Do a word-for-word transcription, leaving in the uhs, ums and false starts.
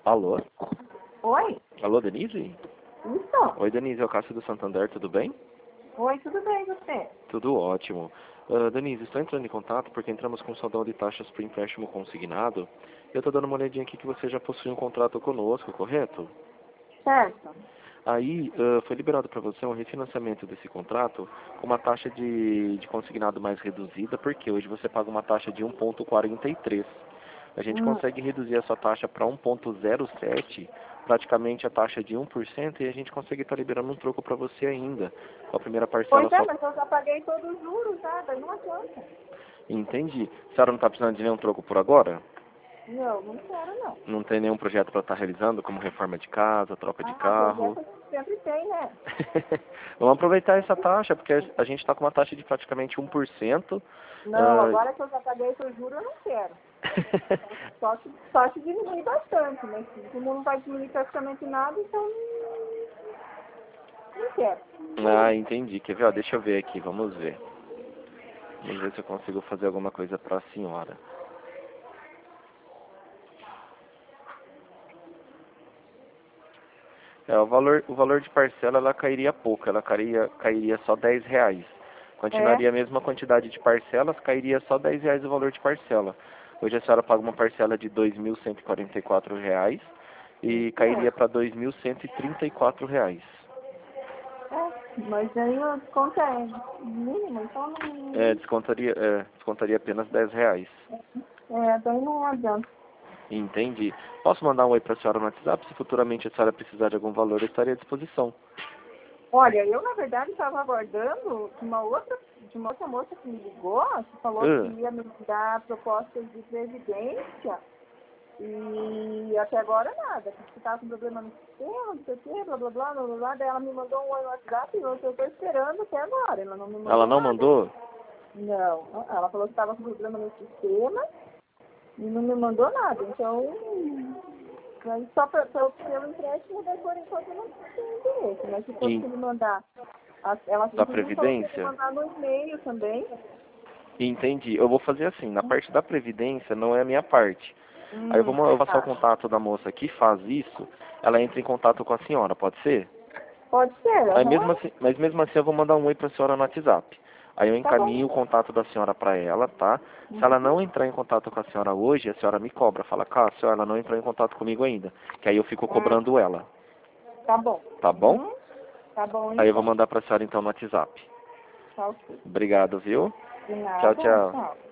Alô? Oi? Alô, Denise? Isso? Oi, Denise, é o Cássio do Santander, tudo bem? Oi, tudo bem, você? Tudo ótimo. Uh, Denise, estou entrando em contato porque entramos com soldão de taxas para empréstimo consignado. Eu estou dando uma olhadinha aqui que você já possui um contrato conosco, correto? Certo. Aí uh, foi liberado para você um refinanciamento desse contrato com uma taxa de, de consignado mais reduzida, porque hoje você paga uma taxa de um vírgula quarenta e três. A gente Hum. consegue reduzir a sua taxa para um vírgula zero sete, praticamente a taxa de um por cento, e a gente consegue estar liberando um troco para você ainda. A primeira parcela Pois é, só... mas eu já paguei todos os juros, já, daí não adianta. Entendi. A senhora não está precisando de nenhum troco por agora? Não, não quero não. Não tem nenhum projeto para estar realizando, como reforma de casa, troca de Ah, carro? projeto a gente sempre tem, né? Vamos aproveitar essa taxa, porque a gente está com uma taxa de praticamente um por cento. Não, Uh... agora que eu já paguei todos os juros, eu não quero. Só se, só se diminuir bastante, mas como não vai diminuir praticamente nada, então não, não quero. Ah, entendi. Quer ver? Ó, deixa eu ver aqui, vamos ver. Vamos ver se eu consigo fazer alguma coisa para a senhora. É, o valor, o valor de parcela ela cairia pouco, ela cairia, cairia só dez reais. É? Continuaria a mesma quantidade de parcelas, cairia só dez reais o valor de parcela. Hoje a senhora paga uma parcela de dois mil cento e quarenta e quatro reais e cairia para dois mil cento e trinta e quatro reais. É, mas aí a conta é mínima, então É, não. descontaria, é, descontaria apenas dez reais. É, daí não adianta. Entendi. Posso mandar um oi para a senhora no WhatsApp? Se futuramente a senhora precisar de algum valor, eu estaria à disposição. Olha, eu na verdade estava aguardando de uma outra, de uma outra moça que me ligou, que falou que Uh, ia me dar propostas de previdência e até agora nada, que estava com problema no sistema, não sei o quê, blá blá blá blá blá, blá. Daí ela me mandou um oi no WhatsApp e eu estou esperando até agora, ela não me ela mandou não nada. mandou? Não, ela falou que estava com problema no sistema e não me mandou nada, então mas só pra, pra, pelo empréstimo, daí por enquanto eu não tenho interesse, mas se fosse Em, que me mandar, a- ela da inclusive falou que ia me Previdência? mandar no e-mail também. Entendi. Eu vou fazer assim, na parte da Previdência não é a minha parte. Aí eu vou Hum, ma- eu vou passar o tá. contato da moça que faz isso, ela entra em contato com a senhora, pode ser? Pode ser, Mas mesmo aham. assim, mas mesmo assim eu vou mandar um oi para a senhora no WhatsApp. Aí eu Tá bom. encaminho o contato da senhora para ela, tá? Se ela Uhum. não entrar em contato com a senhora hoje, a senhora me cobra. Fala, Cássio, ela não entrou em contato comigo ainda. Que aí eu fico Hum, cobrando ela, tá bom. tá bom? Uhum. Tá bom Aí eu vou então. mandar para a senhora então no WhatsApp. Tá ok. Obrigado, viu? De Tchau, nada, tchau. tchau.